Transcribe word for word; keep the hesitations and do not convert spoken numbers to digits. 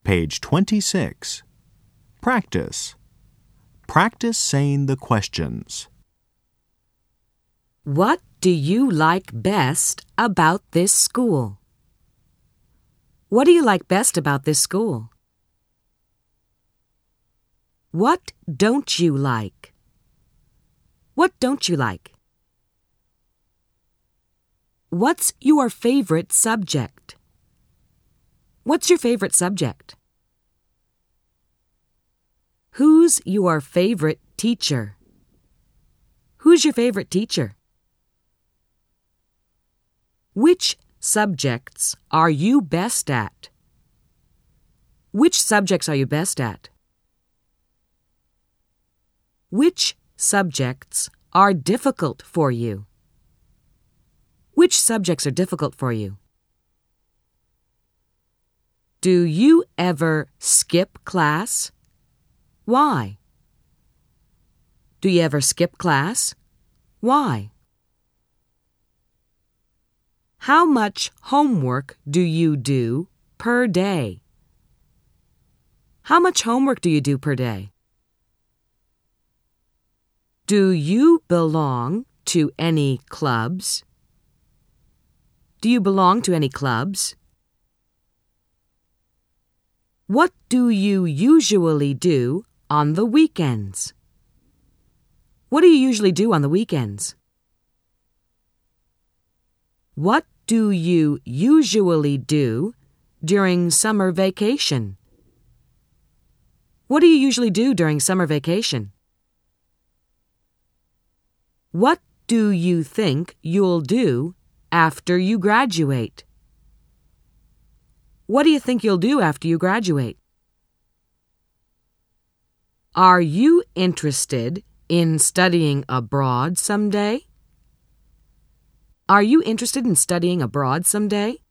Page twenty-six. Practice. Practice saying the questions. What do you like best about this school? What do you like best about this school? What don't you like? What don't you like? What's your favorite subject? What's your favorite subject? Who's your favorite teacher? Who's your favorite teacher? Which subjects are you best at? Which subjects are you best at? Which subjects are difficult for you? Which subjects are difficult for you? Do you ever skip class? Why? Do you ever skip class? Why? How much homework do you do per day? How much homework do you do per day? Do you belong to any clubs? Do you belong to any clubs? What do you usually do on the weekends? What do you usually do on the weekends? What do you usually do during summer vacation? What do you usually do during summer vacation? What do you think you'll do after you graduate? What do you think you'll do after you graduate? Are you interested in studying abroad someday? Are you interested in studying abroad someday?